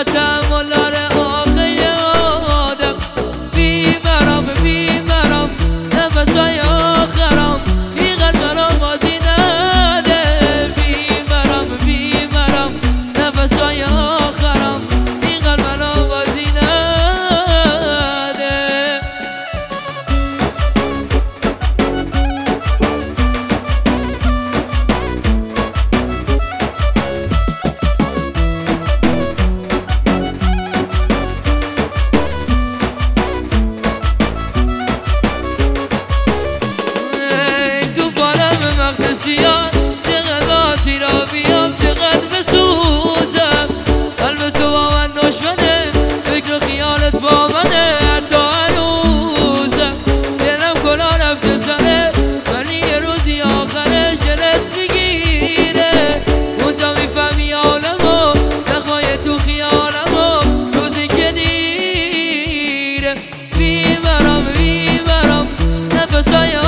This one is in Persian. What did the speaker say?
چقدر تحمل داره آخه آدم. بیمرم نفسای آخرم، این قلب را بازی نده. بیمرم نفسای آخرم، این قلب را بازی نده. چقدر آتی را بیام، چقدر بسوزم. قلب تو با من دشمنه، فکر و خیالت با منه. حتی هنوزم دلم کلا رفته سره، ولی یه روزی آخرش دلت میگیره. اونجا میفهمی عالمو، نخواه تو خیالمو روزی که دیره. بیمرم نفسای